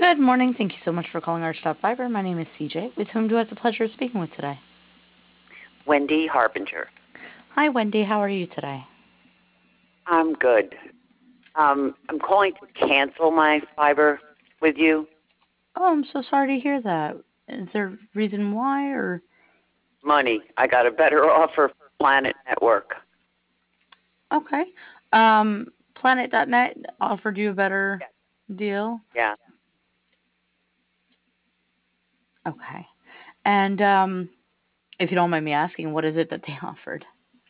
Good morning. Thank you so much for calling Archtop Fiber. My name is CJ. With whom do I have the pleasure of speaking with today? Wendy Harbinger. Hi, Wendy. How are you today? I'm good. I'm calling to cancel my fiber with you. Oh, I'm so sorry to hear that. Is there a reason why or Money. I got a better offer for Planet Network. okay. Planet.net offered you a better Yeah. deal. Yeah. Okay. And if you don't mind me asking, what is it that they offered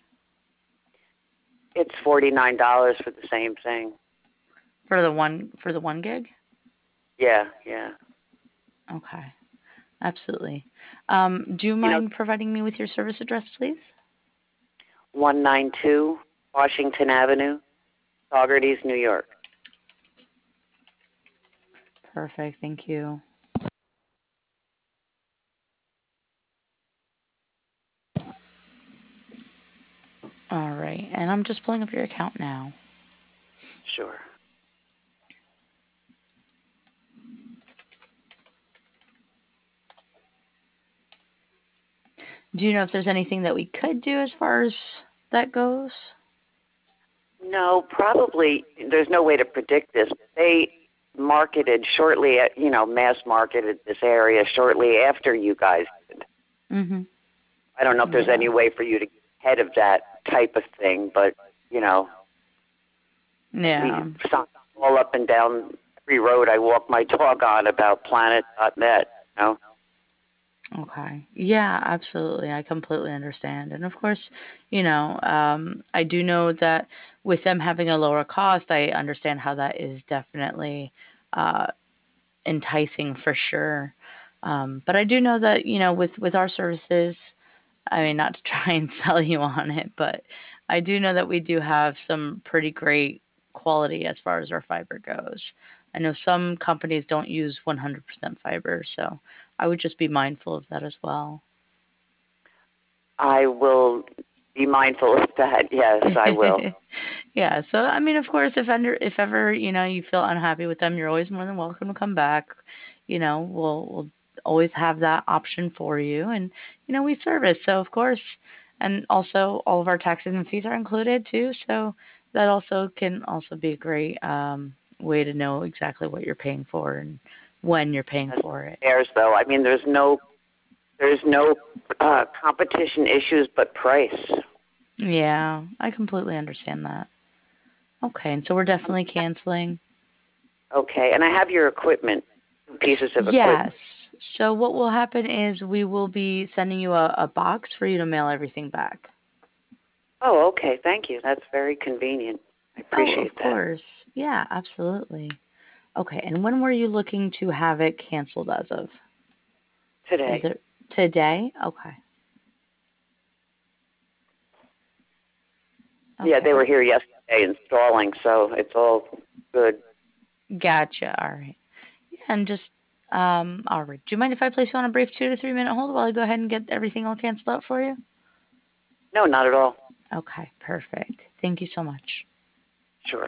It's $49 for the same thing. for the 1 gig? Yeah, yeah. Okay. Absolutely. Do you You know, mind providing me with your service address, please? 192 Washington Avenue, Saugerties, New York. Perfect. Thank you. All right. And I'm just pulling up your account now. Sure. Do you know if there's anything that we could do as far as that goes? No, probably there's no way to predict this. They marketed shortly at, mass marketed this area shortly after you guys did. Mm-hmm. I don't know if there's Yeah. any way for you to get ahead of that type of thing, but we Yeah. sign all up and down every road I walk my dog on about planet.net. Okay. Yeah, absolutely. I completely understand. And of course, I do know that with them having a lower cost, I understand how that is definitely uh, enticing for sure. But I do know that, with our services, I mean, not to try and sell you on it, but I do know that we do have some pretty great quality as far as our fiber goes. I know some companies don't use 100% fiber, so I would just be mindful of that as well. I will be mindful of that. Yes, I will. Yeah, so I mean, of course, if ever, you feel unhappy with them, you're always more than welcome to come back. We'll always have that option for you, and we service, so of course, and also all of our taxes and fees are included too, so that also can also be a great way to know exactly what you're paying for and when you're paying Yes, for it. there's though. I mean, there's no competition issues, but price. Yeah, I completely understand that. Okay, and so we're definitely canceling. Okay, and I have your equipment, pieces of equipment. Yes. So what will happen is we will be sending you a box for you to mail everything back. Oh, okay. Thank you. That's very convenient. I Oh, of appreciate that. course. Yeah, absolutely. Okay, and when were you looking to have it canceled as of? Is Today. it today? Okay. Yeah, they Okay. were here yesterday installing, so it's all good. Gotcha. All right. Yeah, and just all right. Do you mind if I place you on a brief 2 to 3 minute hold while I go ahead and get everything all canceled out for you? No, not at all. Okay, perfect. Thank you so much.